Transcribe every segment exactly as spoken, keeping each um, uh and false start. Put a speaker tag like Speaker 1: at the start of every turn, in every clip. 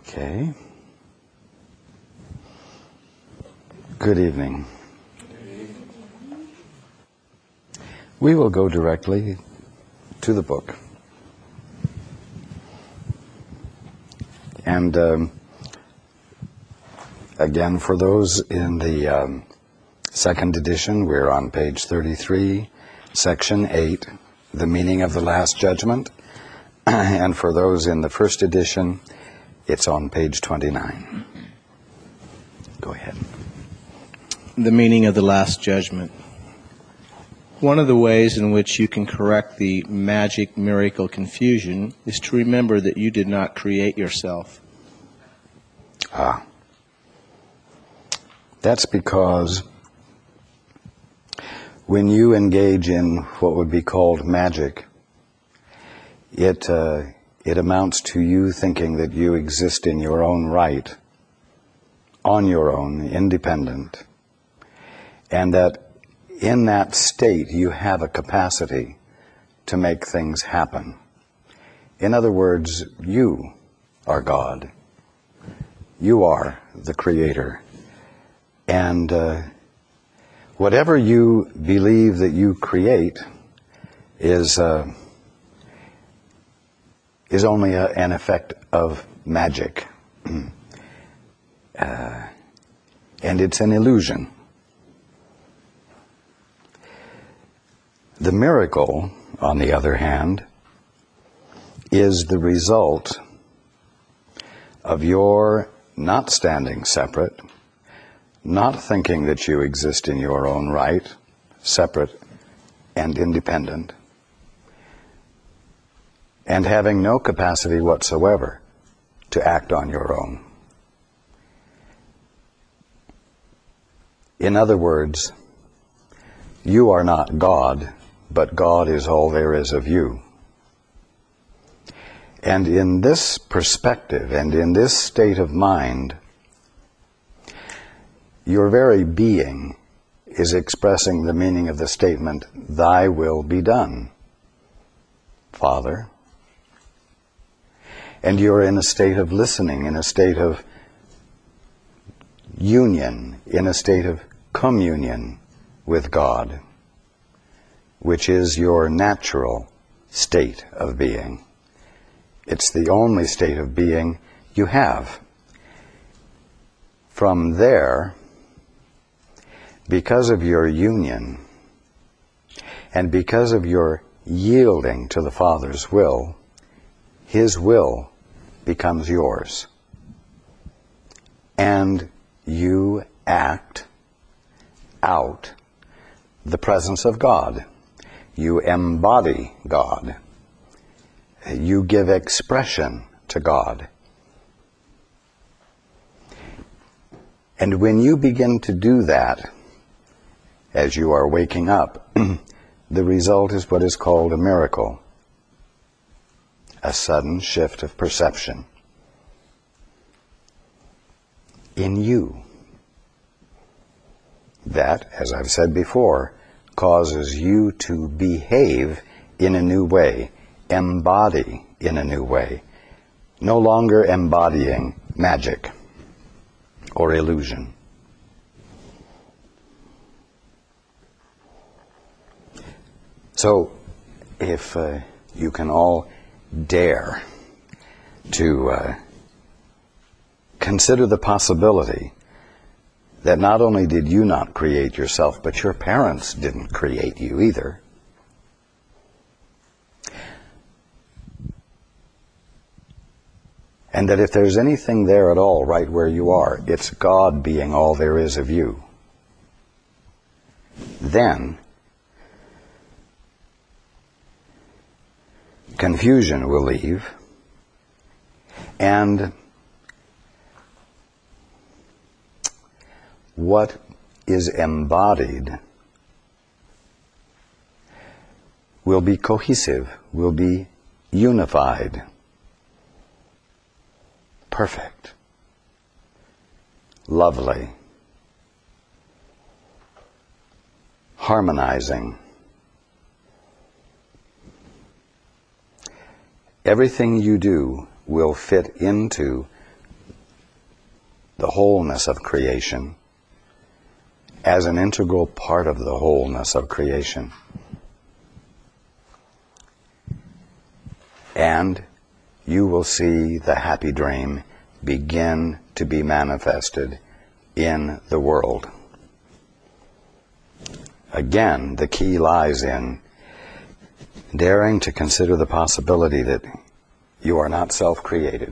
Speaker 1: Okay. Good evening. We will go directly to the book. And um, again, for those in the um, second edition, we're on page thirty-three, section eight, the meaning of the Last Judgment. And for those in the first edition, it's on page twenty-nine. Go ahead.
Speaker 2: The meaning of the Last Judgment. One of the ways in which you can correct the magic miracle confusion is to remember that you did not create yourself.
Speaker 1: Ah. That's because when you engage in what would be called magic, it uh, it amounts to you thinking that you exist in your own right, on your own, independent, and that in that state you have a capacity to make things happen. In other words, you are God. You are the Creator. And uh, whatever you believe that you create is uh, is only a, an effect of magic. uh, and it's an illusion. The miracle, on the other hand, is the result of your not standing separate, not thinking that you exist in your own right, separate and independent, and having no capacity whatsoever to act on your own. In other words, you are not God, but God is all there is of you. And in this perspective and in this state of mind, your very being is expressing the meaning of the statement, "Thy will be done, Father." And you're in a state of listening, in a state of union, in a state of communion with God, which is your natural state of being. It's the only state of being you have. From there, because of your union and because of your yielding to the Father's will, His will becomes yours. And you act out the presence of God. You embody God. You give expression to God. And when you begin to do that, as you are waking up, the result is what is called a miracle, a sudden shift of perception in you. That, as I've said before, causes you to behave in a new way, embody in a new way, no longer embodying magic or illusion. So, if uh, you can all dare to uh, consider the possibility that not only did you not create yourself, but your parents didn't create you either. And that if there's anything there at all right where you are, it's God being all there is of you. Then confusion will leave, and what is embodied will be cohesive, will be unified, perfect, lovely, harmonizing. Everything you do will fit into the wholeness of creation as an integral part of the wholeness of creation. And you will see the happy dream begin to be manifested in the world. Again, the key lies in daring to consider the possibility that you are not self-created,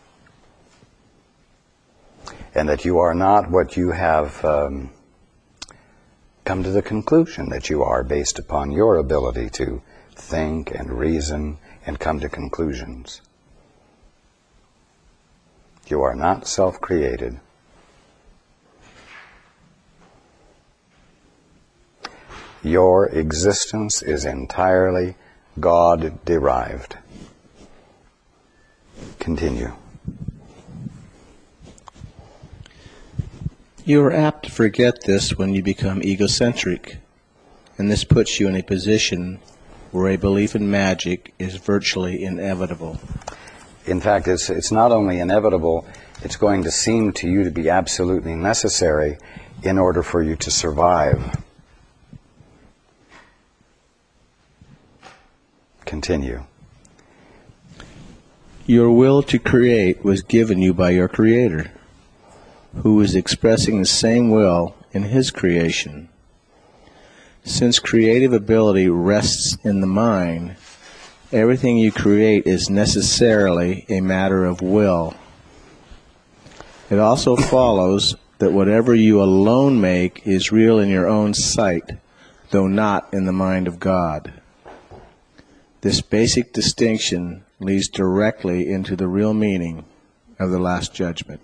Speaker 1: and that you are not what you have um, come to the conclusion that you are based upon your ability to think and reason and come to conclusions. You are not self-created. Your existence is entirely God-derived. Continue.
Speaker 2: You are apt to forget this when you become egocentric, and this puts you in a position where a belief in magic is virtually inevitable.
Speaker 1: In fact, it's, it's not only inevitable, it's going to seem to you to be absolutely necessary in order for you to survive. Continue.
Speaker 2: Your will to create was given you by your Creator, who is expressing the same will in His creation. Since creative ability rests in the mind, everything you create is necessarily a matter of will. It also follows that whatever you alone make is real in your own sight, though not in the mind of God. This basic distinction leads directly into the real meaning of the Last Judgment.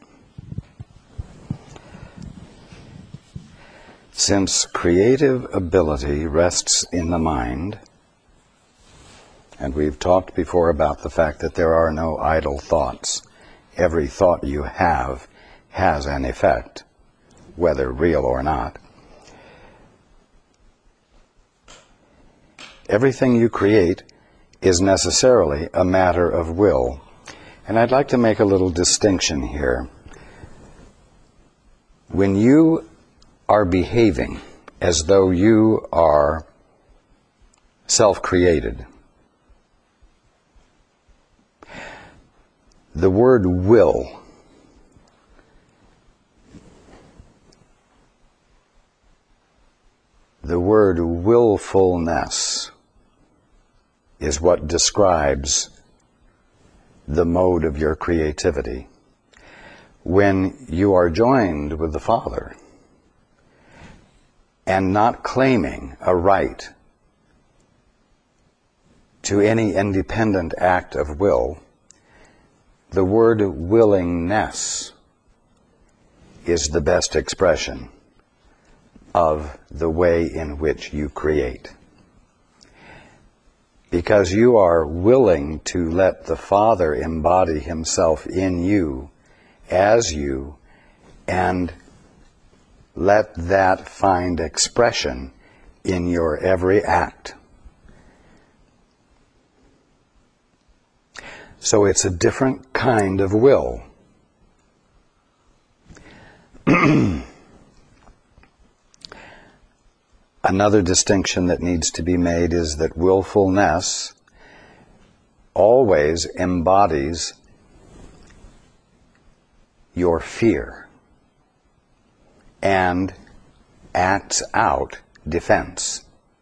Speaker 1: Since creative ability rests in the mind, and we've talked before about the fact that there are no idle thoughts. Every thought you have has an effect, whether real or not. Everything you create is necessarily a matter of will. And I'd like to make a little distinction here. When you are behaving as though you are self-created, the word will the word willfulness is what describes the mode of your creativity. When you are joined with the Father and not claiming a right to any independent act of will, the word willingness is the best expression of the way in which you create. Because you are willing to let the Father embody Himself in you, as you, and let that find expression in your every act. So it's a different kind of will. Another distinction that needs to be made is that willfulness always embodies your fear and acts out defense.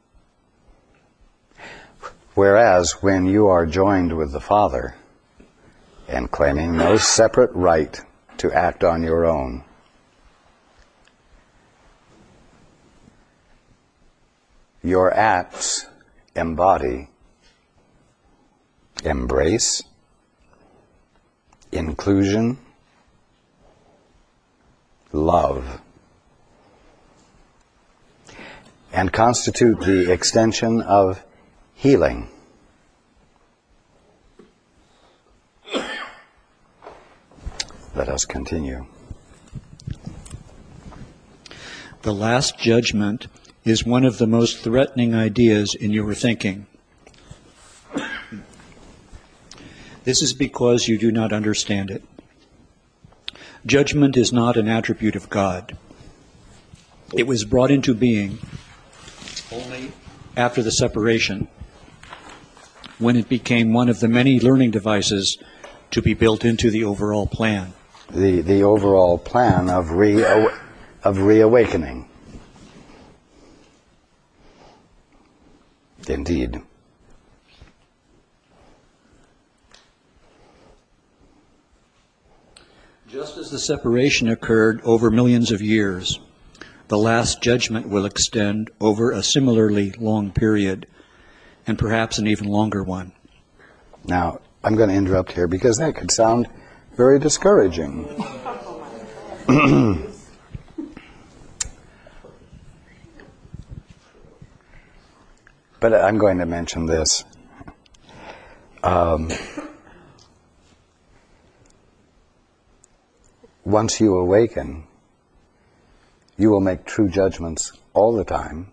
Speaker 1: Whereas when you are joined with the Father and claiming no separate right to act on your own, your acts embody embrace, inclusion, love, and constitute the extension of healing. Let us continue.
Speaker 3: The Last Judgment is one of the most threatening ideas in your thinking. This is because you do not understand it. Judgment is not an attribute of God. It was brought into being only after the separation, when it became one of the many learning devices to be built into the overall plan.
Speaker 1: The, the overall plan of, re, of reawakening. Indeed.
Speaker 3: Just as the separation occurred over millions of years, the last judgment will extend over a similarly long period, and perhaps an even longer one.
Speaker 1: Now, I'm going to interrupt here because that could sound very discouraging. But I'm going to mention this. Um, once you awaken, you will make true judgments all the time,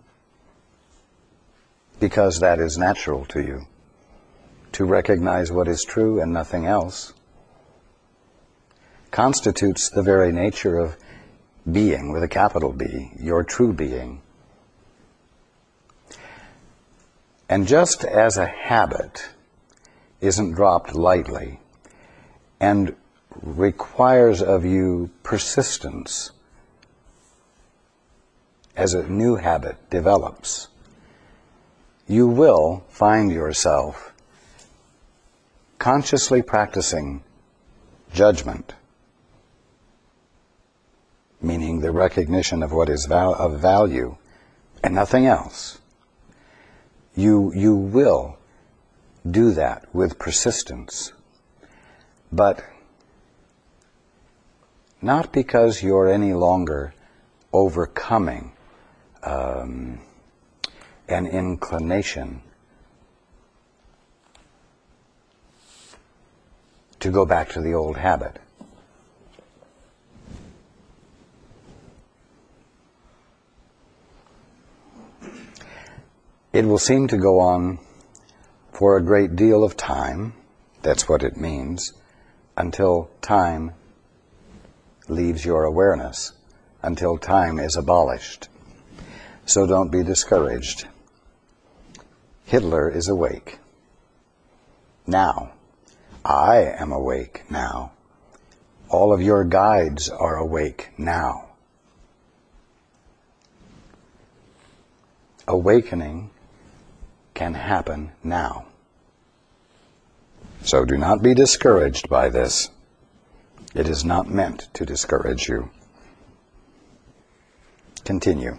Speaker 1: because that is natural to you, to recognize what is true and nothing else, constitutes the very nature of being, with a capital B, your true being. And just as a habit isn't dropped lightly and requires of you persistence as a new habit develops, you will find yourself consciously practicing judgment, meaning the recognition of what is val- of value and nothing else. You, you will do that with persistence, but not because you're any longer overcoming um, an inclination to go back to the old habit. It will seem to go on for a great deal of time, that's what it means, until time leaves your awareness, until time is abolished. So don't be discouraged. Hitler is awake now. I am awake now. All of your guides are awake now. Awakening can happen now. So do not be discouraged by this. It is not meant to discourage you. Continue.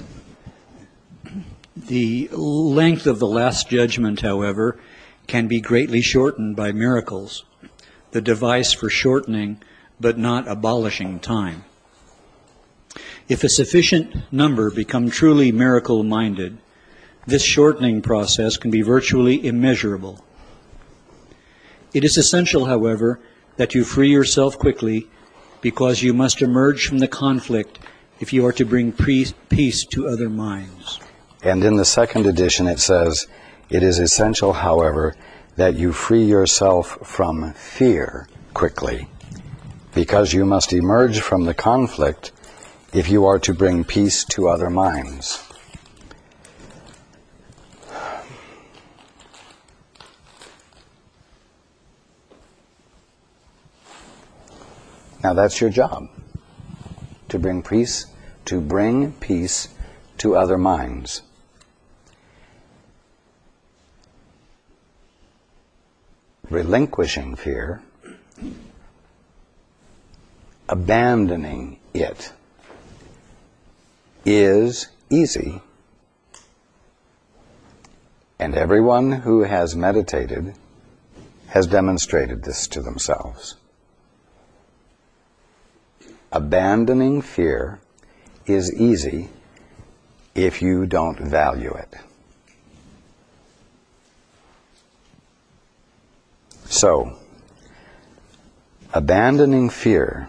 Speaker 3: The length of the Last Judgment, however, can be greatly shortened by miracles, the device for shortening but not abolishing time. If a sufficient number become truly miracle-minded, this shortening process can be virtually immeasurable. It is essential, however, that you free yourself quickly, because you must emerge from the conflict if you are to bring peace to other minds.
Speaker 1: And in the second edition it says, it is essential, however, that you free yourself from fear quickly, because you must emerge from the conflict if you are to bring peace to other minds. Now that's your job, to bring peace, to bring peace to other minds. Relinquishing fear, abandoning it, is easy. And everyone who has meditated has demonstrated this to themselves. Abandoning fear is easy if you don't value it. So, abandoning fear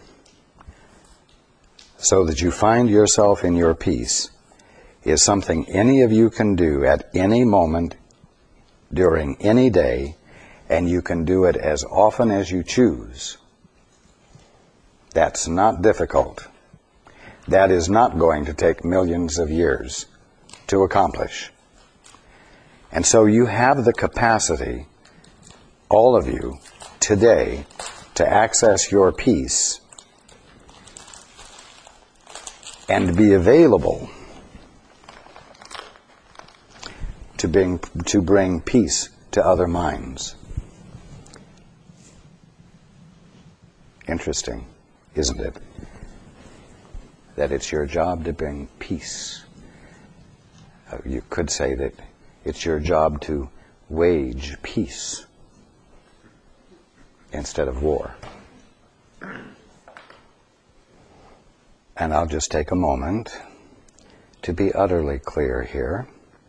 Speaker 1: so that you find yourself in your peace is something any of you can do at any moment during any day, and you can do it as often as you choose. That's not difficult. That is not going to take millions of years to accomplish. And so you have the capacity, all of you, today, to access your peace and be available to bring, to bring peace to other minds. Interesting, isn't it? That it's your job to bring peace. Uh, you could say that it's your job to wage peace instead of war. And I'll just take a moment to be utterly clear here.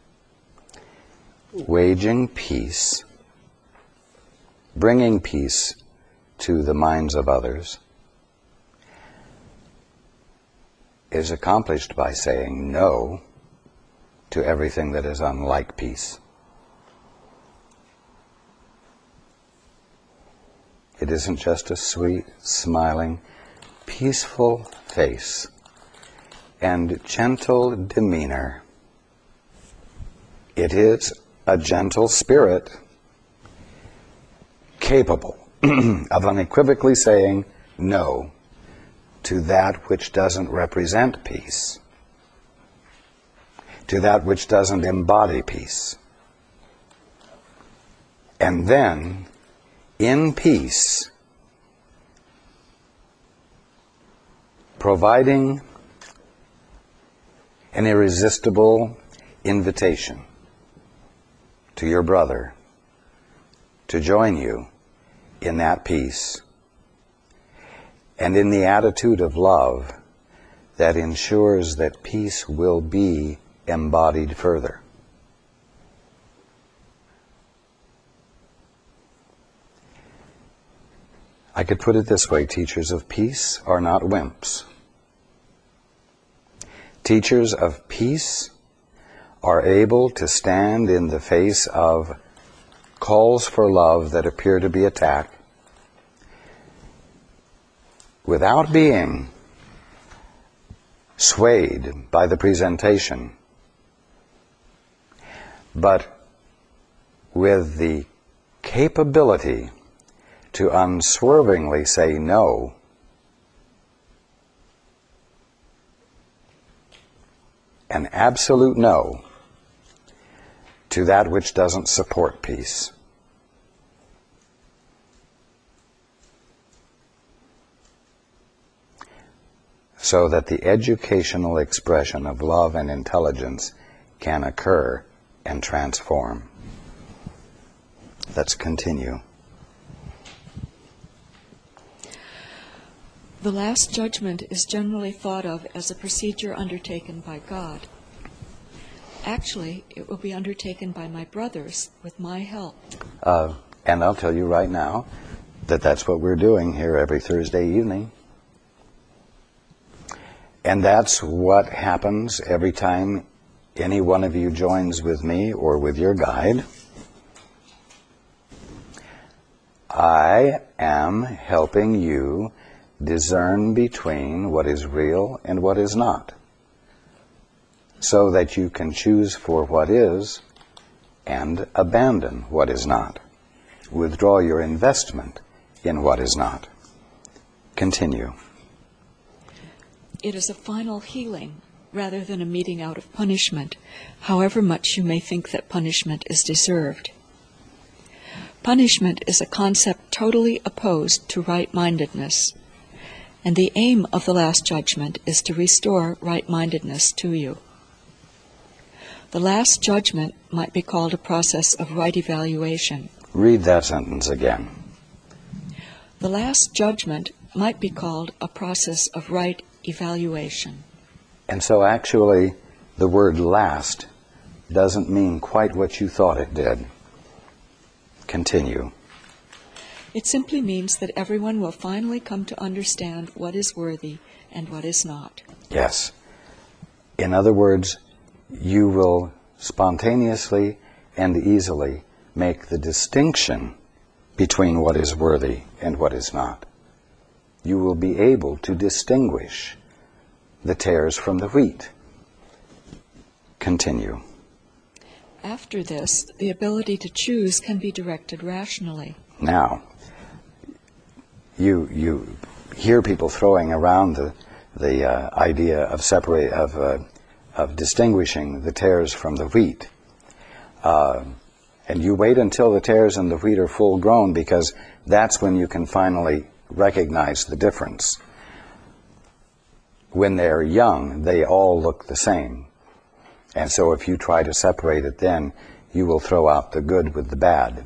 Speaker 1: Waging peace, bringing peace to the minds of others, is accomplished by saying no to everything that is unlike peace. It isn't just a sweet, smiling, peaceful face and gentle demeanor. It is a gentle spirit capable of unequivocally saying no to that which doesn't represent peace, to that which doesn't embody peace. And then, in peace, providing an irresistible invitation to your brother to join you in that peace and in the attitude of love that ensures that peace will be embodied further. I could put it this way: teachers of peace are not wimps. Teachers of peace are able to stand in the face of calls for love that appear to be attack without being swayed by the presentation, but with the capability to unswervingly say no an absolute no to that which doesn't support peace. So that the educational expression of love and intelligence can occur and transform. Let's continue.
Speaker 4: The Last Judgment is generally thought of as a procedure undertaken by God. Actually, it will be undertaken by my brothers with my help.
Speaker 1: Uh, and I'll tell you right now that that's what we're doing here every Thursday evening. And that's what happens every time any one of you joins with me or with your guide. I am helping you discern between what is real and what is not, so that you can choose for what is and abandon what is not. Withdraw your investment in what is not. Continue.
Speaker 4: It is a final healing rather than a meting out of punishment, however much you may think that punishment is deserved. Punishment is a concept totally opposed to right-mindedness, and the aim of the Last Judgment is to restore right-mindedness to you. The Last Judgment might be called a process of right evaluation.
Speaker 1: Read that sentence again.
Speaker 4: The Last Judgment might be called a process of right evaluation.
Speaker 1: And so actually, the word last doesn't mean quite what you thought it did. Continue.
Speaker 4: It simply means that everyone will finally come to understand what is worthy and what is not.
Speaker 1: Yes. In other words, you will spontaneously and easily make the distinction between what is worthy and what is not. you will be able to distinguish the tares from the wheat. Continue.
Speaker 4: After this, the ability to choose can be directed rationally.
Speaker 1: Now, you you hear people throwing around the the uh, idea of separate of uh, of distinguishing the tares from the wheat, uh, and you wait until the tares and the wheat are full grown, because that's when you can finally recognize the difference. When they're young, they all look the same. And so if you try to separate it then, you will throw out the good with the bad.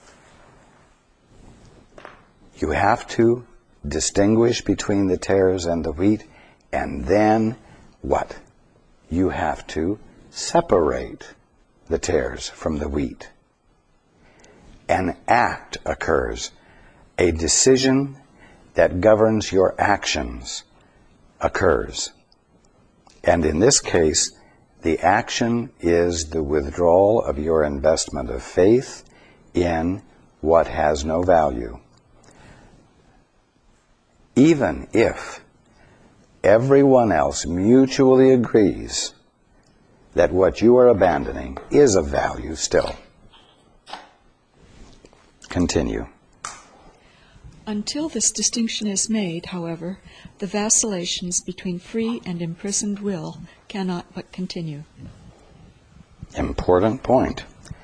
Speaker 1: You have to distinguish between the tares and the wheat, and then what? You have to separate the tares from the wheat. An act occurs. A decision that governs your actions occurs. And in this case, the action is the withdrawal of your investment of faith in what has no value. Even if everyone else mutually agrees that what you are abandoning is of value still. Continue.
Speaker 4: Until this distinction is made, however, the vacillations between free and imprisoned will cannot but continue.
Speaker 1: Important point.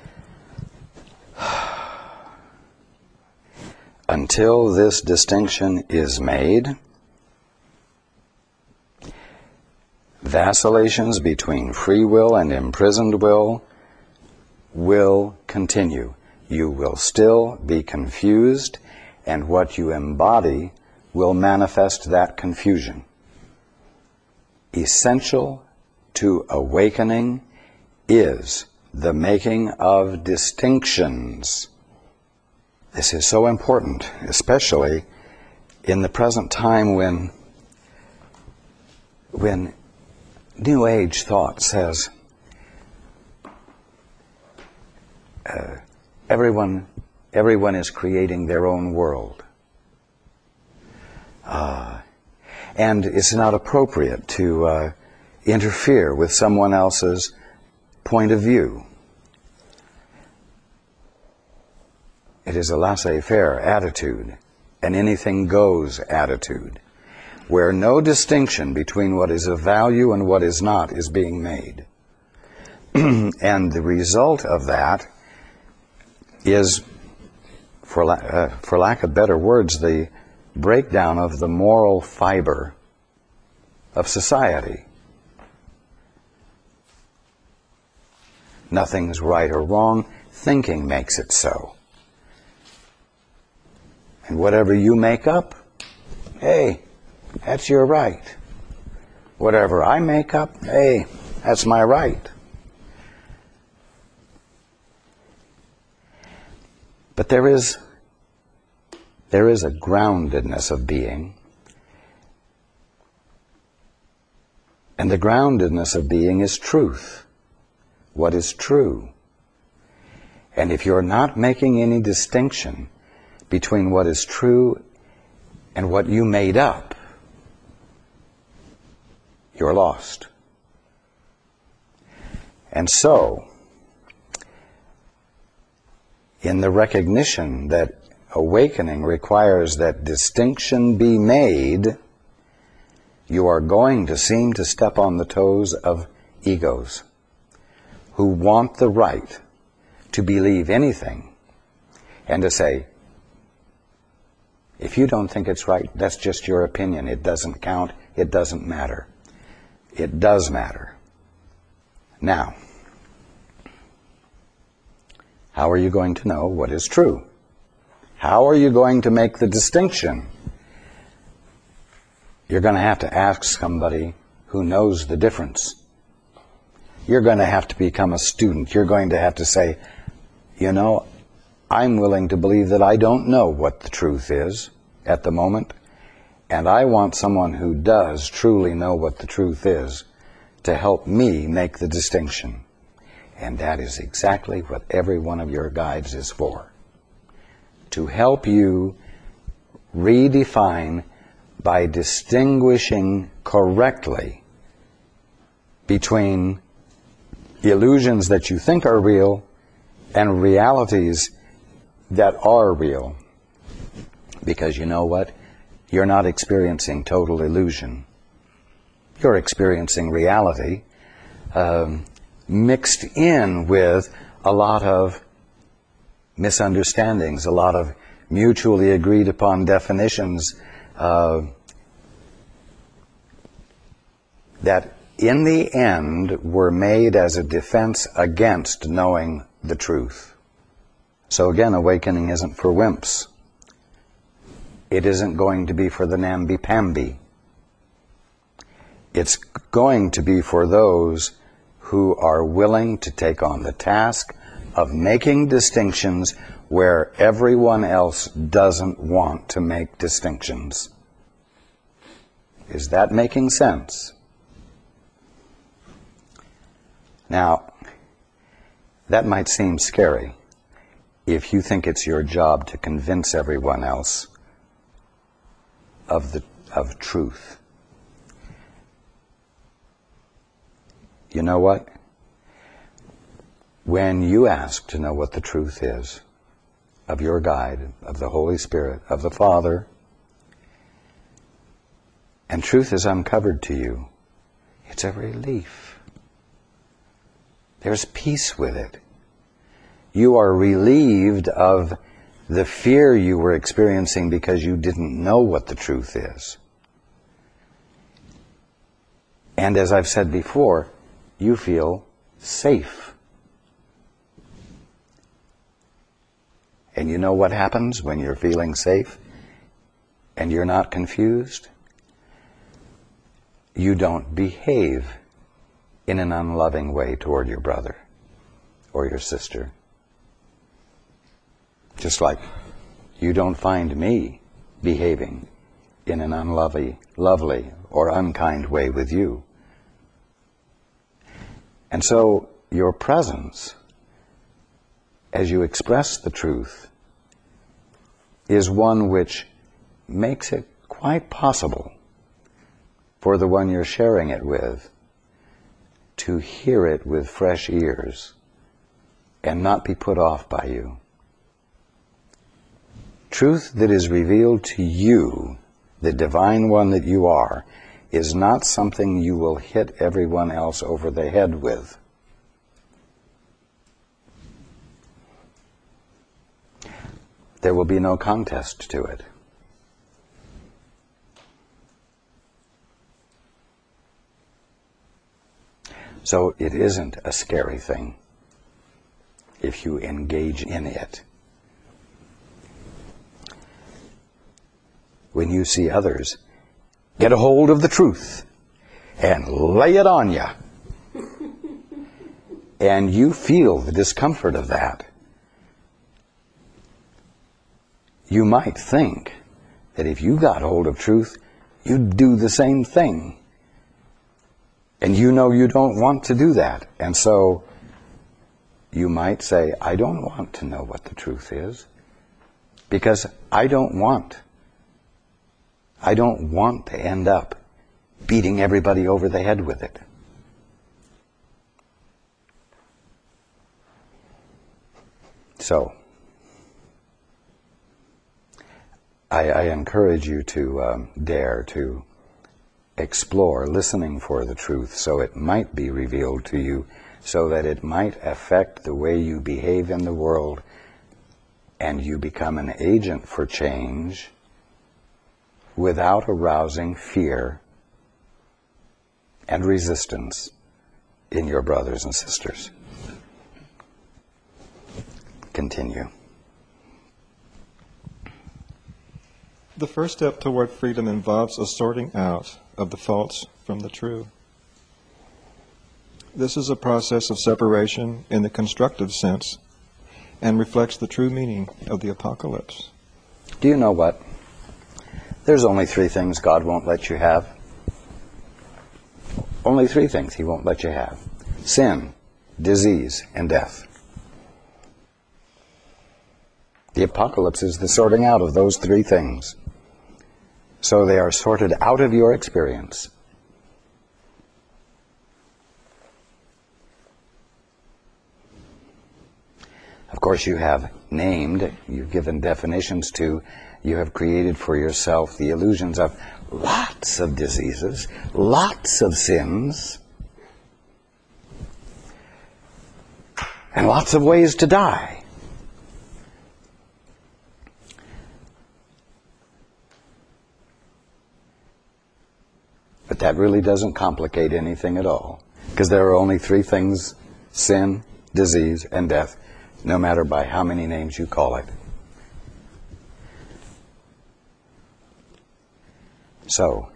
Speaker 1: Until this distinction is made, vacillations between free will and imprisoned will will continue. You will still be confused, and what you embody will manifest that confusion. Essential to awakening is the making of distinctions. This is so important, especially in the present time when, when New Age thought says uh, everyone Everyone is creating their own world. Uh, and it's not appropriate to uh, interfere with someone else's point of view. It is a laissez-faire attitude, an anything goes attitude, where no distinction between what is of value and what is not is being made. And the result of that is, For, la- uh, for lack of better words, the breakdown of the moral fiber of society. Nothing's right or wrong. Thinking makes it so. And whatever you make up, hey, that's your right. Whatever I make up, hey, that's my right. But there is, there is a groundedness of being. And the groundedness of being is truth. What is true? And if you're not making any distinction between what is true and what you made up, you're lost. And so, in the recognition that awakening requires that distinction be made, you are going to seem to step on the toes of egos who want the right to believe anything and to say, if you don't think it's right, that's just your opinion. It doesn't count. It doesn't matter. It does matter. Now, how are you going to know what is true? How are you going to make the distinction? You're going to have to ask somebody who knows the difference. You're going to have to become a student. You're going to have to say, you know, I'm willing to believe that I don't know what the truth is at the moment, and I want someone who does truly know what the truth is to help me make the distinction. And that is exactly what every one of your guides is for. To help you redefine by distinguishing correctly between illusions that you think are real and realities that are real. Because you know what? You're not experiencing total illusion. You're experiencing reality um, mixed in with a lot of misunderstandings, a lot of mutually agreed upon definitions uh, that in the end were made as a defense against knowing the truth. So again, awakening isn't for wimps. It isn't going to be for the namby-pamby. It's going to be for those who are willing to take on the task of making distinctions where everyone else doesn't want to make distinctions. Is that making sense? Now, that might seem scary if you think it's your job to convince everyone else of the of truth. You know what? When you ask to know what the truth is of your guide, of the Holy Spirit, of the Father, and truth is uncovered to you, it's a relief. There's peace with it. You are relieved of the fear you were experiencing because you didn't know what the truth is. And as I've said before, you feel safe. And you know what happens when you're feeling safe and you're not confused? You don't behave in an unloving way toward your brother or your sister. Just like you don't find me behaving in an unlovely, lovely, or unkind way with you. And so your presence, as you express the truth, is one which makes it quite possible for the one you're sharing it with to hear it with fresh ears and not be put off by you. Truth that is revealed to you, the divine one that you are, is not something you will hit everyone else over the head with. There will be no contest to it. So it isn't a scary thing if you engage in it. When you see others get a hold of the truth and lay it on you, and you feel the discomfort of that, you might think that if you got hold of truth, you'd do the same thing. And you know you don't want to do that. And so you might say, I don't want to know what the truth is, because I don't want I don't want to end up beating everybody over the head with it. So, I, I encourage you to um, dare to explore listening for the truth so it might be revealed to you, so that it might affect the way you behave in the world and you become an agent for change without arousing fear and resistance in your brothers and sisters. Continue.
Speaker 5: The first step toward freedom involves a sorting out of the false from the true. This is a process of separation in the constructive sense and reflects the true meaning of the apocalypse.
Speaker 1: Do you know what? There's only three things God won't let you have. Only three things He won't let you have. Sin, disease, and death. The apocalypse is the sorting out of those three things. So they are sorted out of your experience. Of course, you have named, you've given definitions to, you have created for yourself the illusions of lots of diseases, lots of sins, and lots of ways to die. But that really doesn't complicate anything at all, because there are only three things: sin, disease, and death, no matter by how many names you call it. So,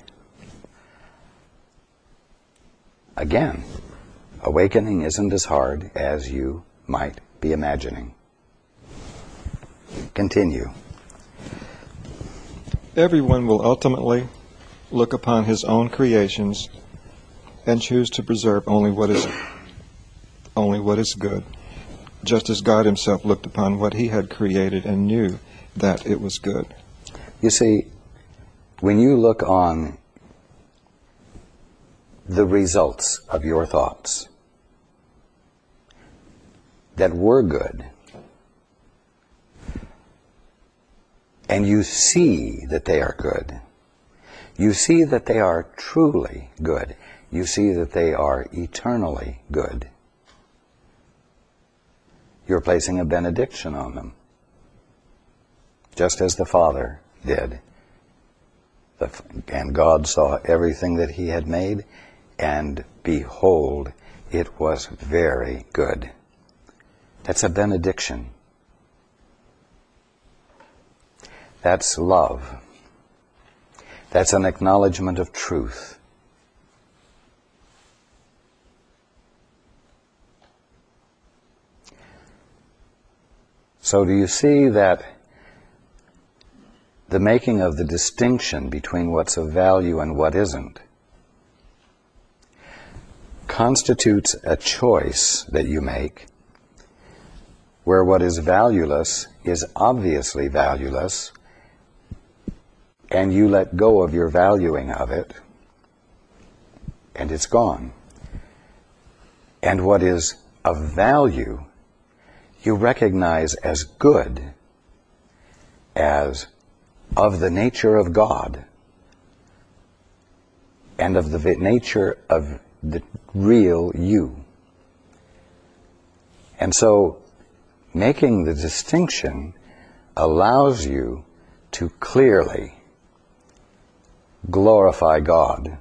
Speaker 1: again, awakening isn't as hard as you might be imagining. Continue.
Speaker 5: Everyone will ultimately look upon his own creations and choose to preserve only what is only what is good, just as God himself looked upon what he had created and knew that it was good.
Speaker 1: You see, when you look on the results of your thoughts that were good, and you see that they are good, you see that they are truly good, you see that they are eternally good, you're placing a benediction on them, just as the Father did. The, and God saw everything that he had made, and behold, it was very good. That's a benediction. That's love. That's an acknowledgement of truth. So do you see that the making of the distinction between what's of value and what isn't constitutes a choice that you make, where what is valueless is obviously valueless, and you let go of your valuing of it, and it's gone. And what is of value, you recognize as good, as of the nature of God, and of the nature of the real you. And so, making the distinction allows you to clearly glorify God.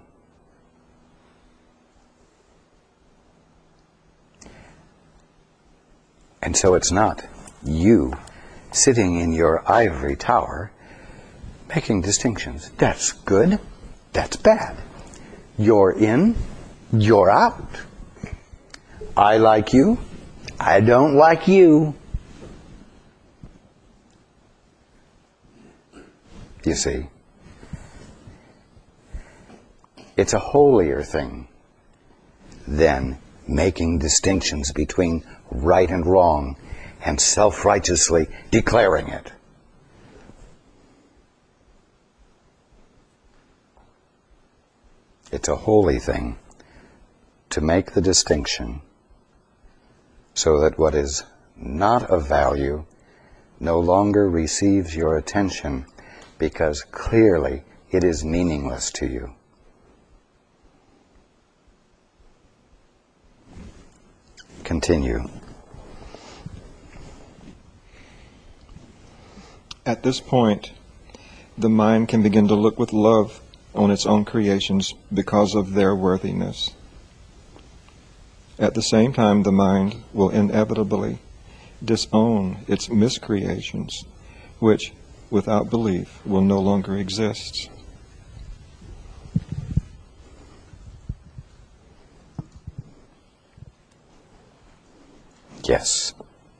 Speaker 1: And so it's not you sitting in your ivory tower making distinctions. That's good, that's bad. You're in, you're out. I like you, I don't like you. You see? It's a holier thing than making distinctions between right and wrong and self-righteously declaring it. It's a holy thing to make the distinction so that what is not of value no longer receives your attention, because clearly it is meaningless to you. Continue.
Speaker 5: At this point, the mind can begin to look with love on its own creations because of their worthiness. At the same time, the mind will inevitably disown its miscreations, which, without belief, will no longer exist.
Speaker 1: Yes.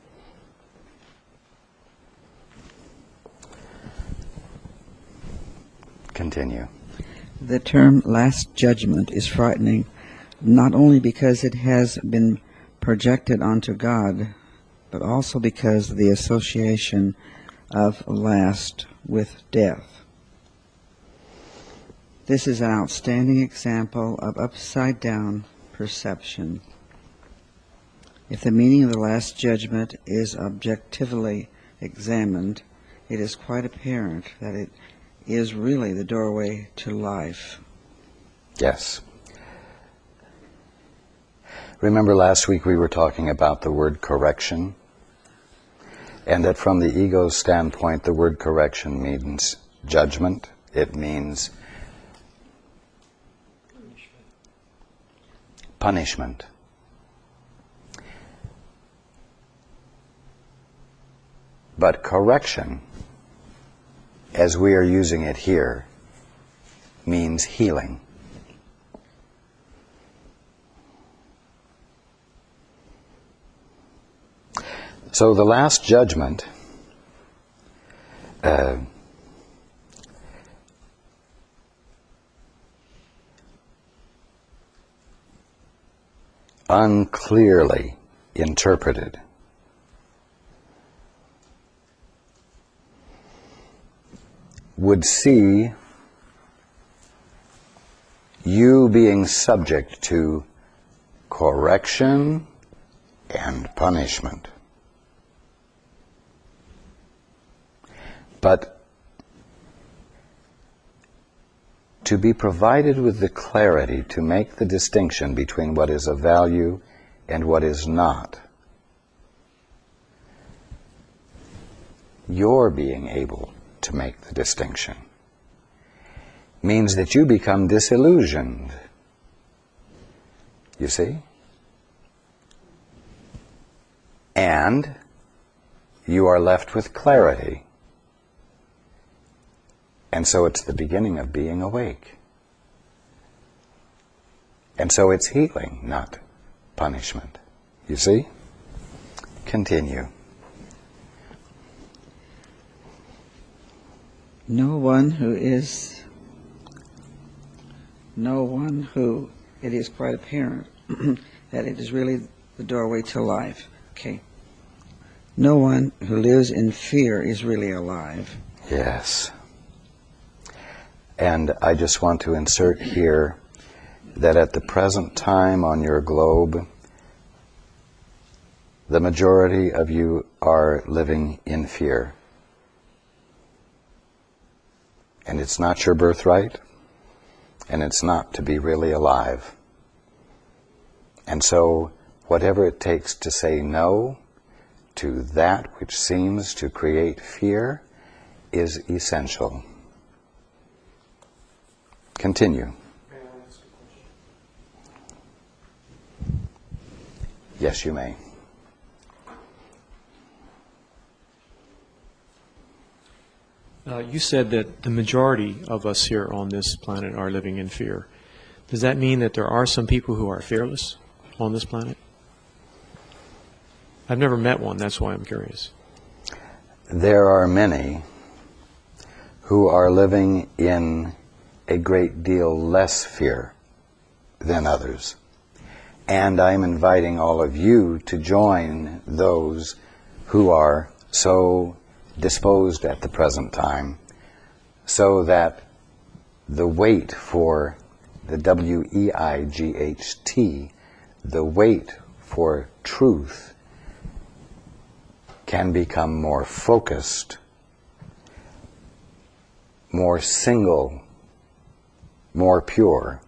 Speaker 1: Continue.
Speaker 6: The term last judgment is frightening, not only because it has been projected onto God, but also because of the association of last with death. This is an outstanding example of upside-down perception. If the meaning of the Last Judgment is objectively examined, it is quite apparent that it is really the doorway to life.
Speaker 1: Yes. Remember last week we were talking about the word correction? And that from the ego's standpoint, the word correction means judgment. It means punishment. But correction, as we are using it here, means healing. So the Last Judgment uh, unclearly interpreted would see you being subject to correction and punishment. But to be provided with the clarity to make the distinction between what is of value and what is not, your being able to make the distinction means that you become disillusioned. You see? And you are left with clarity. And so it's the beginning of being awake. And so it's healing, not punishment. You see? Continue.
Speaker 6: No one who is, no one who, it is quite apparent that it is really the doorway to life. Okay. No one who lives in fear is really alive.
Speaker 1: Yes. And I just want to insert here that at the present time on your globe, the majority of you are living in fear. And it's not your birthright, and it's not to be really alive. And so, whatever it takes to say no to that which seems to create fear is essential. Continue. Yes, you may.
Speaker 7: Uh, you said that the majority of us here on this planet are living in fear. Does that mean that there are some people who are fearless on this planet? I've never met one, that's why I'm curious.
Speaker 1: There are many who are living in a great deal less fear than others. And I'm inviting all of you to join those who are so disposed at the present time, so that the wait for the W E I G H T, the wait for truth, can become more focused, more single, more pure,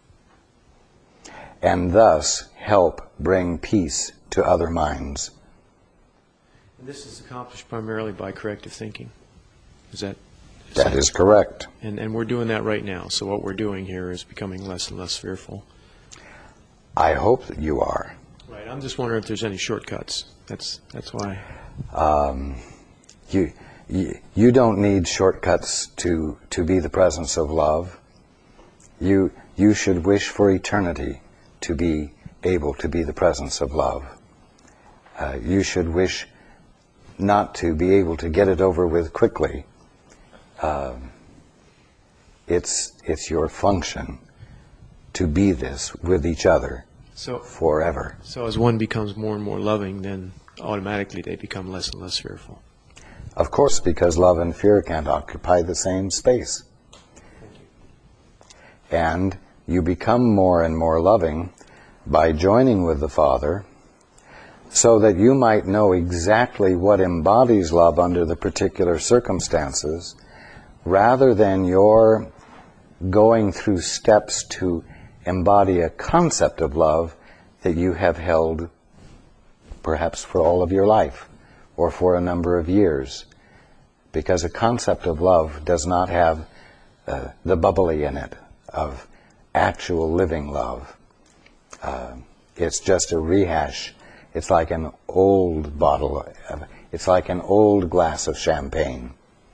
Speaker 1: and thus help bring peace to other minds.
Speaker 7: And this is accomplished primarily by corrective thinking. Is that? Is
Speaker 1: that is correct.
Speaker 7: And, and we're doing that right now. So what we're doing here is becoming less and less fearful.
Speaker 1: I hope that you are.
Speaker 7: Right. I'm just wondering if there's any shortcuts. That's that's why.
Speaker 1: Um, you, you you don't need shortcuts to to be the presence of love. You you should wish for eternity to be able to be the presence of love. Uh, you should wish not to be able to get it over with quickly. Uh, it's it's your function to be this with each other
Speaker 7: so,
Speaker 1: forever.
Speaker 7: So as one becomes more and more loving, then automatically they become less and less fearful.
Speaker 1: Of course, because love and fear can't occupy the same space.
Speaker 7: Thank you.
Speaker 1: And you become more and more loving by joining with the Father, so that you might know exactly what embodies love under the particular circumstances, rather than your going through steps to embody a concept of love that you have held perhaps for all of your life or for a number of years. Because a concept of love does not have uh, the bubbly in it of actual living love. Uh, it's just a rehash. It's like an old bottle of, it's like an old glass of champagne.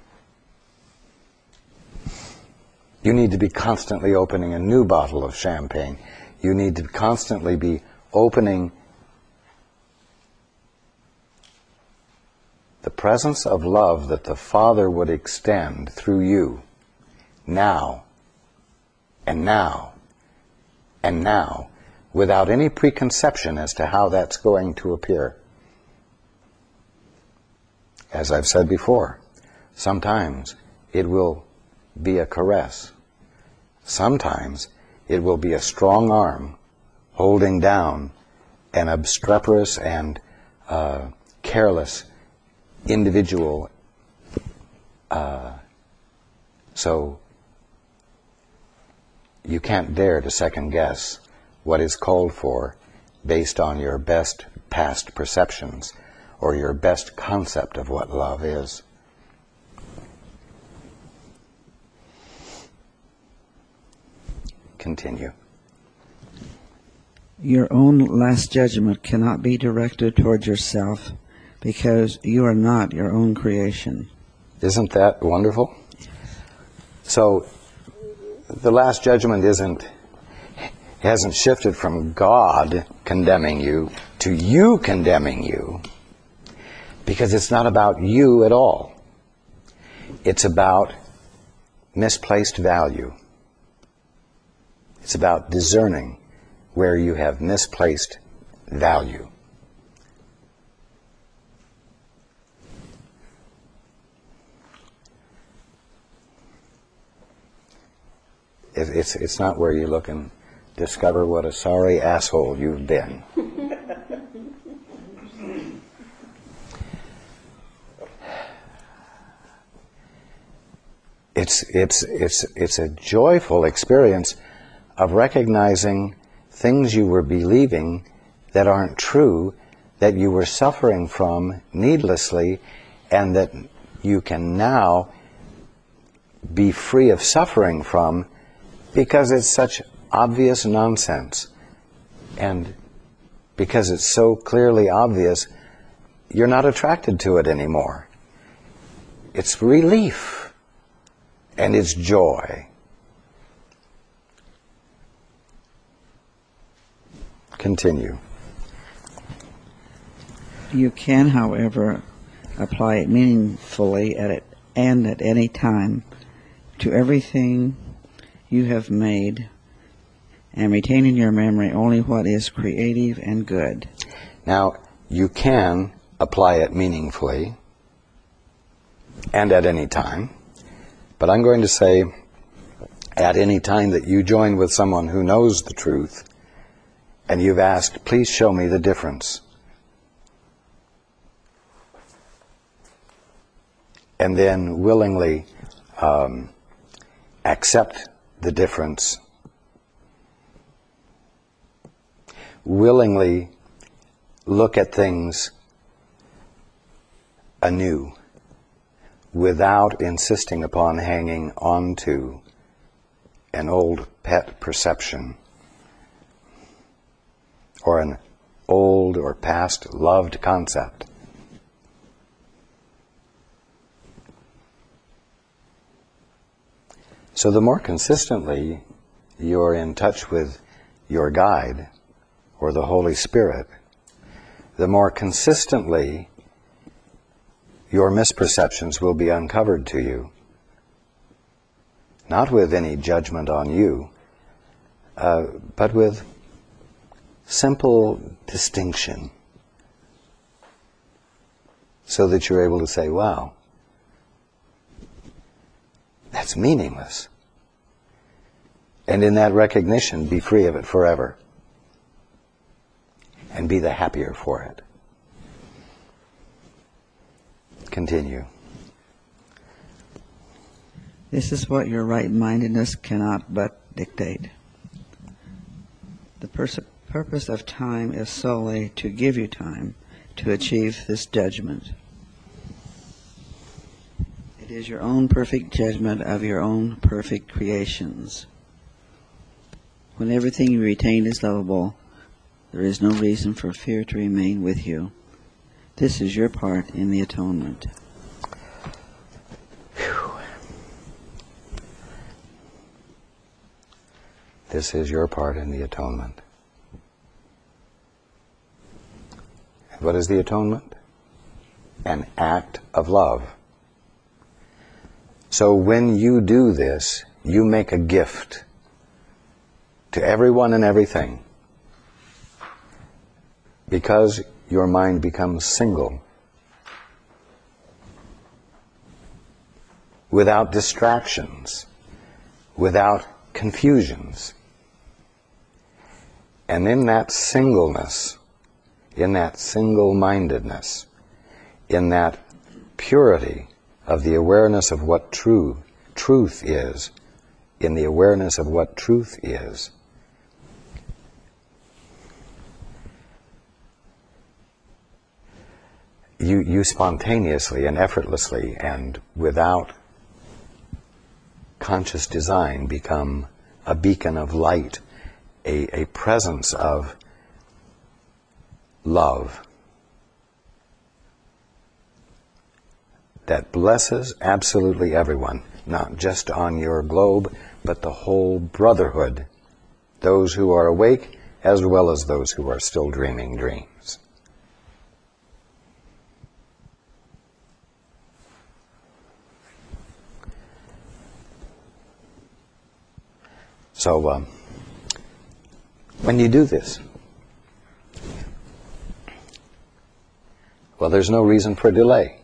Speaker 1: You need to be constantly opening a new bottle of champagne. You need to constantly be opening the presence of love that the Father would extend through you now and now and now, without any preconception as to how that's going to appear. As I've said before, sometimes it will be a caress. Sometimes it will be a strong arm holding down an obstreperous and uh, careless individual. Uh, so you can't dare to second guess what is called for based on your best past perceptions or your best concept of what love is. Continue.
Speaker 6: Your own last judgment cannot be directed toward yourself because you are not your own creation.
Speaker 1: Isn't that wonderful? So the last judgment isn't hasn't shifted from God condemning you to you condemning you, because it's not about you at all. It's about misplaced value. It's about discerning where you have misplaced value. It, it's, it's not where you look and discover what a sorry asshole you've been. It's, it's, it's, it's a joyful experience of recognizing things you were believing that aren't true, that you were suffering from needlessly, and that you can now be free of suffering from because it's such obvious nonsense. And because it's so clearly obvious, you're not attracted to it anymore. It's relief and it's joy. Continue.
Speaker 6: You can, however, apply it meaningfully at it and at any time to everything you have made, and retain in your memory only what is creative and good.
Speaker 1: Now, you can apply it meaningfully and at any time, but I'm going to say at any time that you join with someone who knows the truth and you've asked, please show me the difference. And then willingly um, accept the difference. Willingly look at things anew without insisting upon hanging on to an old pet perception or an old or past loved concept. So the more consistently you're in touch with your guide or the Holy Spirit, the more consistently your misperceptions will be uncovered to you. Not with any judgment on you, uh, but with simple distinction, so that you're able to say, wow, that's meaningless. And in that recognition, be free of it forever. And be the happier for it. Continue.
Speaker 6: This is what your right-mindedness cannot but dictate. The pers- purpose of time is solely to give you time to achieve this judgment. It is your own perfect judgment of your own perfect creations. When everything you retain is lovable, there is no reason for fear to remain with you. This is your part in the atonement.
Speaker 1: Whew. This is your part in the atonement. And what is the atonement? An act of love. So when you do this, you make a gift to everyone and everything, because your mind becomes single, without distractions, without confusions. And in that singleness, in that single-mindedness, in that purity of the awareness of what true truth is, in the awareness of what truth is, you, you spontaneously and effortlessly and without conscious design become a beacon of light, a, a presence of love that blesses absolutely everyone, not just on your globe, but the whole brotherhood, those who are awake as well as those who are still dreaming dreams. So, um, when you do this, well, there's no reason for delay.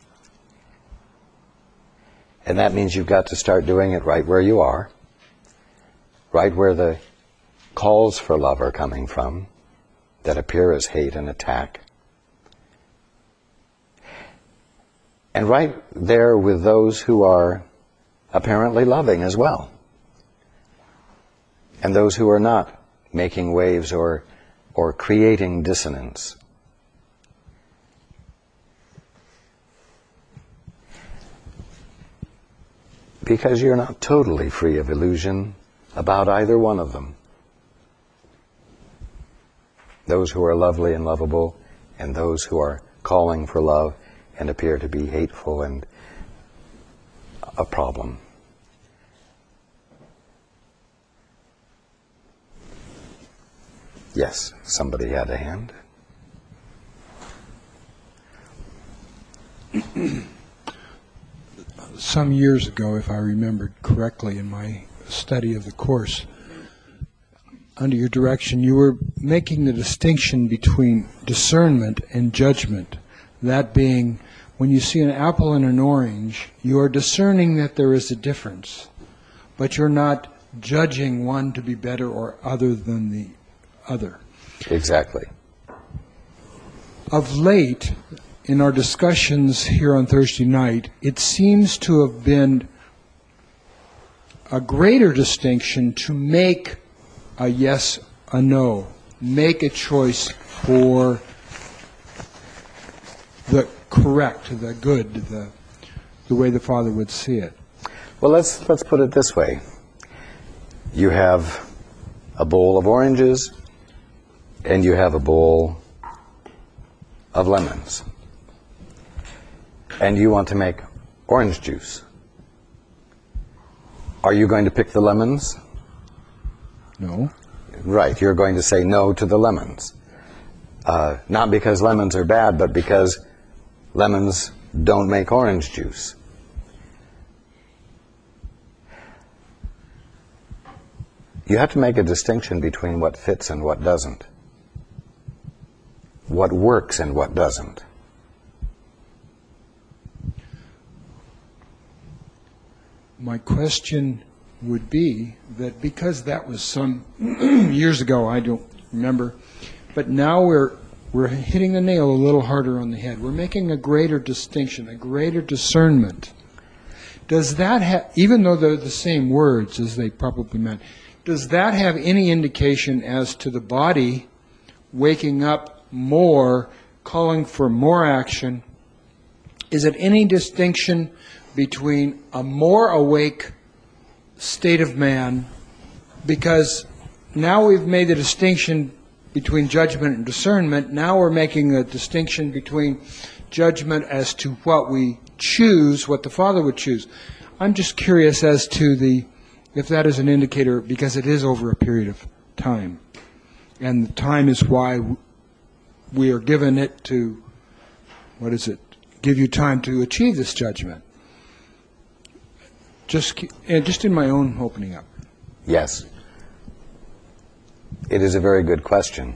Speaker 1: And that means you've got to start doing it right where you are, right where the calls for love are coming from, that appear as hate and attack. And right there with those who are apparently loving as well. And those who are not making waves or, or creating dissonance. Because you're not totally free of illusion about either one of them. Those who are lovely and lovable, and those who are calling for love and appear to be hateful and a problem. Yes, somebody had a hand.
Speaker 8: Some years ago, if I remembered correctly in my study of the Course, under your direction, you were making the distinction between discernment and judgment. That being, when you see an apple and an orange, you are discerning that there is a difference, but you're not judging one to be better or other than the other.
Speaker 1: Exactly.
Speaker 8: Of late, in our discussions here on Thursday night, it seems to have been a greater distinction to make a yes, a no, make a choice for the correct, the good, the the way the Father would see it.
Speaker 1: Well, let's let's put it this way. You have a bowl of oranges and you have a bowl of lemons. And you want to make orange juice. Are you going to pick the lemons?
Speaker 8: No.
Speaker 1: Right, you're going to say no to the lemons. Uh, not because lemons are bad, but because lemons don't make orange juice. You have to make a distinction between what fits and what doesn't. What works and what doesn't.
Speaker 8: My question would be that because that was some years ago, I don't remember, but now we're we're hitting the nail a little harder on the head. We're making a greater distinction, a greater discernment. Does that have, even though they're the same words as they probably meant, does that have any indication as to the body waking up more, calling for more action? Is it any distinction between a more awake state of man, because now we've made the distinction between judgment and discernment, now we're making a distinction between judgment as to what we choose, what the Father would choose. I'm just curious as to the, if that is an indicator, because it is over a period of time. And the time is why we are given it to, what is it, give you time to achieve this judgment. Just, just in my own opening up.
Speaker 1: Yes. It is a very good question.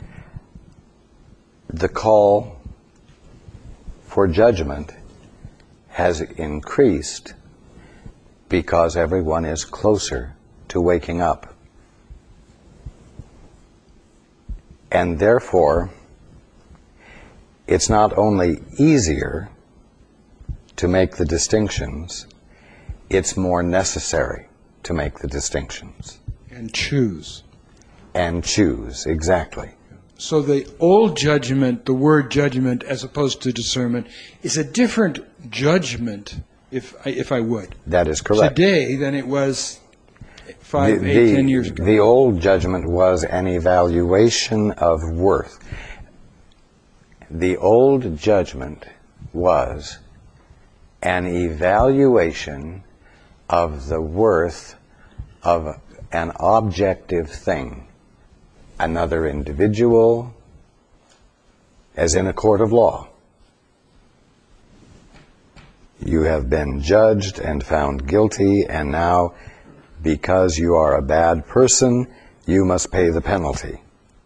Speaker 1: The call for judgment has increased because everyone is closer to waking up. And therefore, it's not only easier to make the distinctions, it's more necessary to make the distinctions.
Speaker 8: And choose.
Speaker 1: And choose, exactly.
Speaker 8: So the old judgment, the word judgment as opposed to discernment, is a different judgment, if I, if I would.
Speaker 1: That is correct.
Speaker 8: Today than it was five,
Speaker 1: the,
Speaker 8: eight,
Speaker 1: the,
Speaker 8: ten years ago.
Speaker 1: The old judgment was an evaluation of worth. The old judgment was an evaluation of the worth of an objective thing, another individual, as in a court of law. You have been judged and found guilty, and now, because you are a bad person, you must pay the penalty.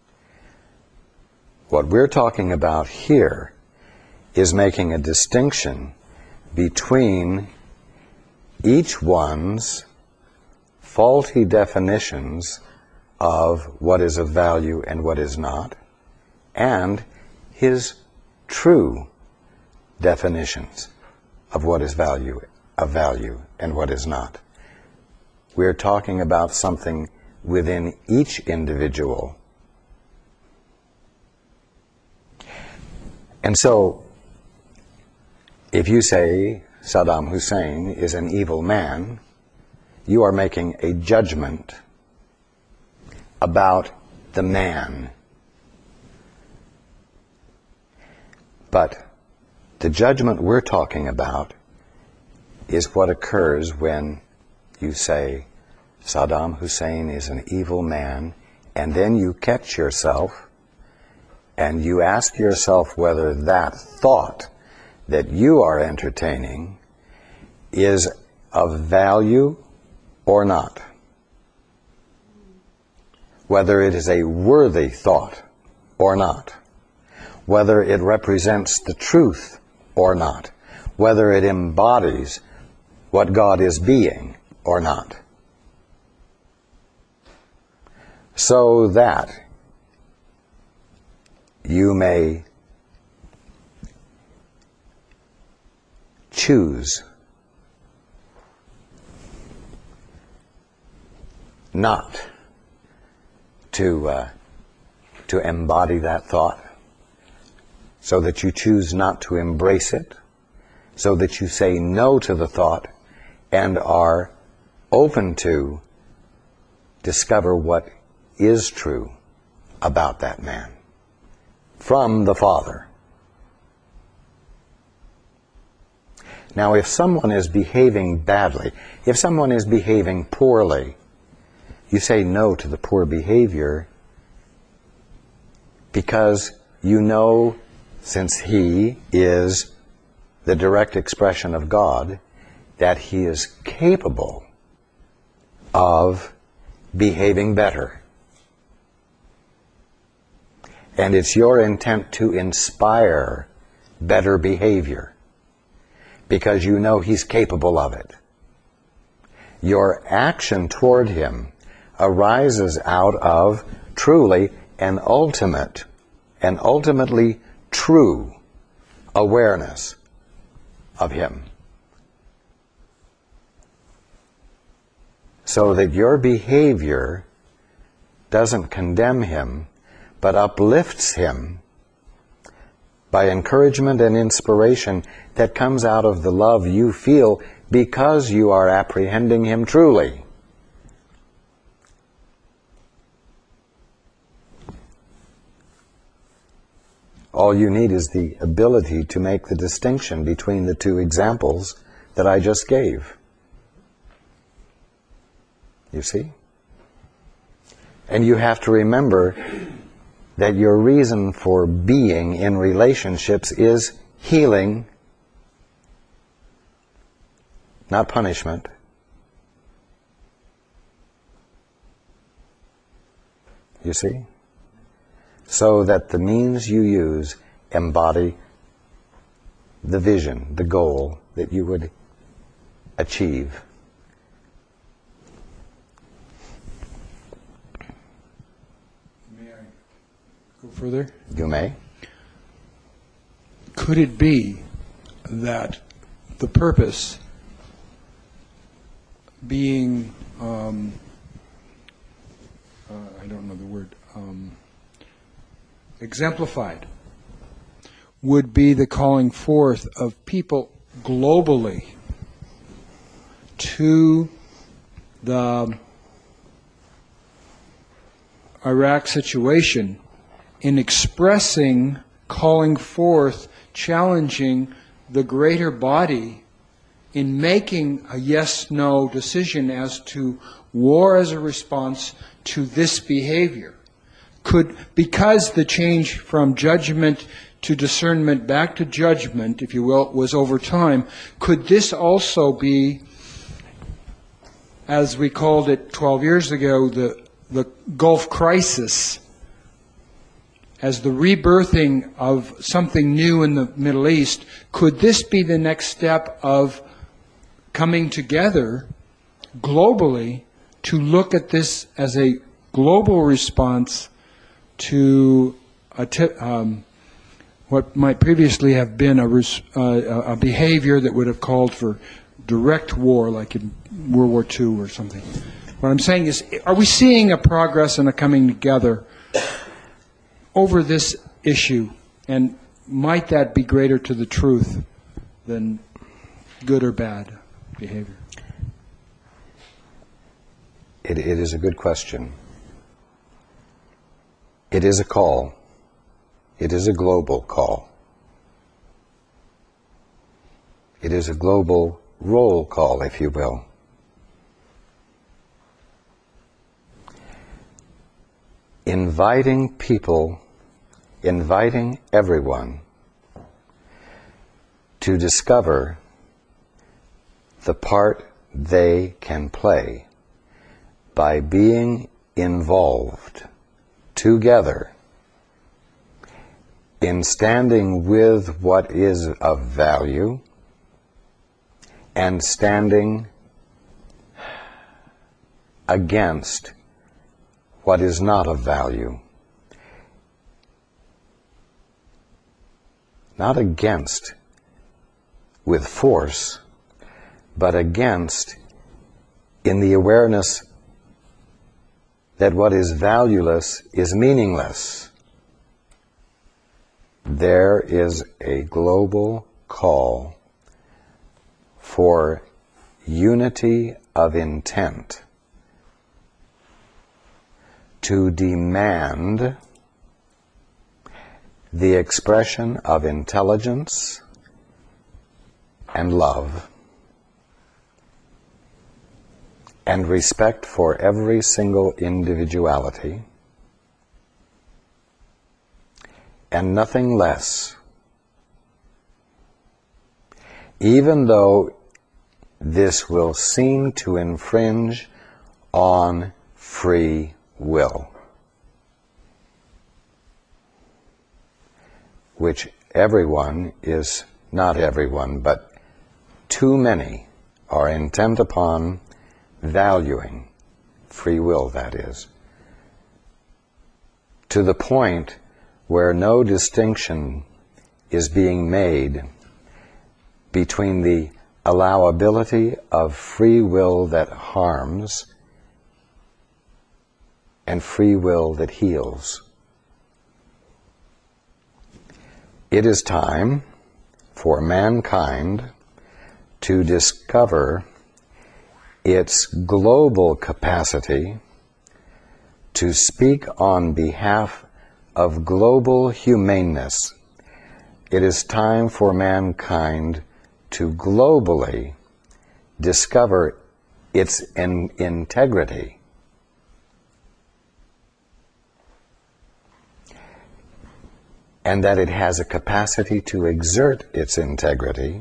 Speaker 1: What we're talking about here is making a distinction between each one's faulty definitions of what is of value and what is not, and his true definitions of what is value, of value and what is not. We're talking about something within each individual. And so, if you say Saddam Hussein is an evil man, you are making a judgment about the man. But the judgment we're talking about is what occurs when you say Saddam Hussein is an evil man, and then you catch yourself and you ask yourself whether that thought that you are entertaining is of value or not. Whether it is a worthy thought or not. Whether it represents the truth or not. Whether it embodies what God is being or not. So that you may choose not to uh, to embody that thought, so that you choose not to embrace it, so that you say no to the thought and are open to discover what is true about that man from the Father. Now, if someone is behaving badly, if someone is behaving poorly, you say no to the poor behavior because you know, since he is the direct expression of God, that he is capable of behaving better. And it's your intent to inspire better behavior because you know he's capable of it. Your action toward him arises out of truly an ultimate, an ultimately true awareness of him. So that your behavior doesn't condemn him, but uplifts him by encouragement and inspiration that comes out of the love you feel because you are apprehending him truly. All you need is the ability to make the distinction between the two examples that I just gave. You see? And you have to remember that your reason for being in relationships is healing, not punishment. You see? So that the means you use embody the vision, the goal that you would achieve.
Speaker 8: May I go further?
Speaker 1: You may.
Speaker 8: Could it be that the purpose being, um, uh, I don't know the word, um, exemplified would be the calling forth of people globally to the Iraq situation in expressing, calling forth, challenging the greater body in making a yes-no decision as to war as a response to this behavior. Could, because the change from judgment to discernment back to judgment, if you will, was over time, could this also be, as we called it twelve years ago, the, the Gulf crisis, as the rebirthing of something new in the Middle East? Could this be the next step of coming together globally to look at this as a global response to a t- um, what might previously have been a, res- uh, a behavior that would have called for direct war, like in World War Two or something? What I'm saying is, are we seeing a progress and a coming together over this issue? And might that be greater to the truth than good or bad behavior?
Speaker 1: It, it is a good question. It is a call. It is a global call. It is a global roll call, if you will. Inviting people, inviting everyone to discover the part they can play by being involved together in standing with what is of value and standing against what is not of value. Not against with force, but against in the awareness that what is valueless is meaningless. There is a global call for unity of intent to demand the expression of intelligence and love and respect for every single individuality, and nothing less, even though this will seem to infringe on free will, which everyone is, not everyone, but too many are intent upon valuing free will, that is, to the point where no distinction is being made between the allowability of free will that harms and free will that heals. It is time for mankind to discover its global capacity to speak on behalf of global humaneness. It is time for mankind to globally discover its in- integrity. And that it has a capacity to exert its integrity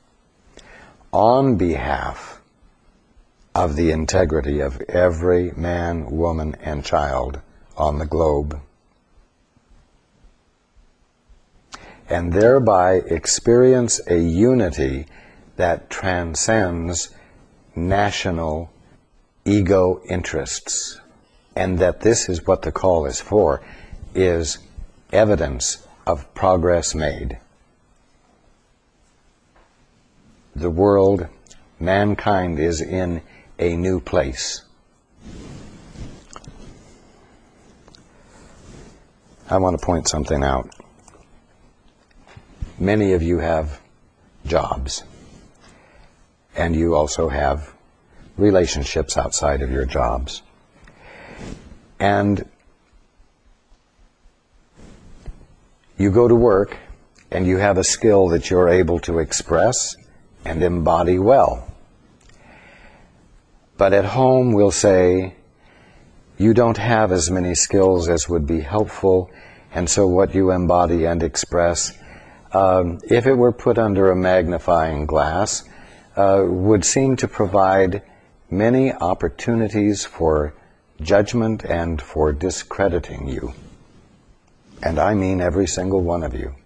Speaker 1: on behalf of the integrity of every man, woman, and child on the globe. And thereby experience a unity that transcends national ego interests. And that this is what the call is for, is evidence of progress made. The world, mankind is in a new place. I want to point something out. Many of you have jobs, and you also have relationships outside of your jobs. And you go to work, and you have a skill that you're able to express and embody well. But at home, we'll say, you don't have as many skills as would be helpful, and so what you embody and express, um, if it were put under a magnifying glass, uh, would seem to provide many opportunities for judgment and for discrediting you. And I mean every single one of you.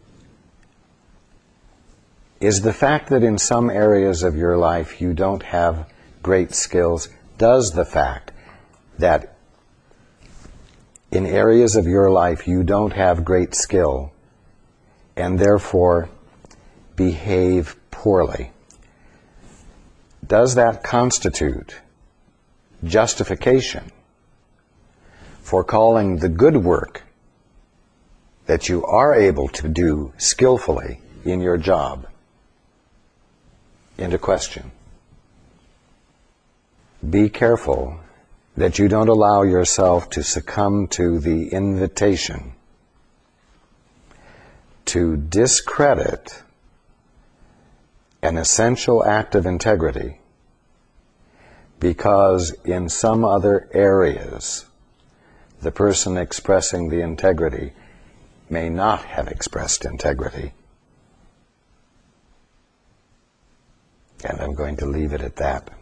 Speaker 1: Is the fact that in some areas of your life you don't have great skills, does the fact that in areas of your life you don't have great skill and therefore behave poorly, does that constitute justification for calling the good work that you are able to do skillfully in your job into question? Be careful that you don't allow yourself to succumb to the invitation to discredit an essential act of integrity because in some other areas the person expressing the integrity may not have expressed integrity. And I'm going to leave it at that.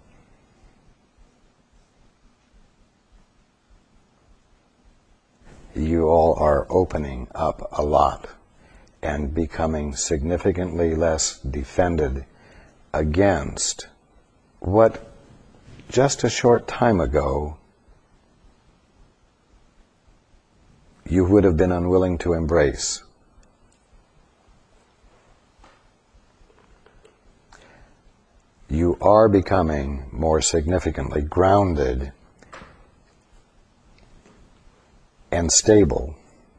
Speaker 1: You all are opening up a lot and becoming significantly less defended against what just a short time ago you would have been unwilling to embrace. You are becoming more significantly grounded and stable.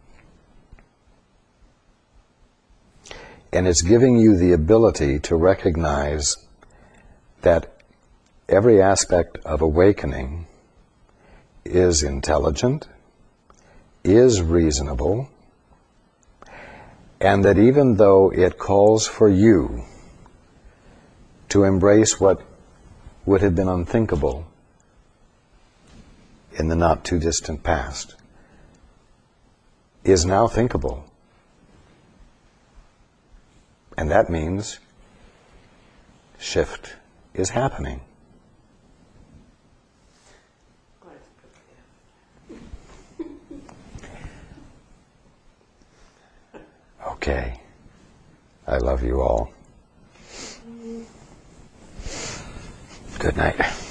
Speaker 1: And it's giving you the ability to recognize that every aspect of awakening is intelligent, is reasonable, and that even though it calls for you to embrace what would have been unthinkable in the not too distant past, is now thinkable. And that means shift is happening. Okay. I love you all. Good night.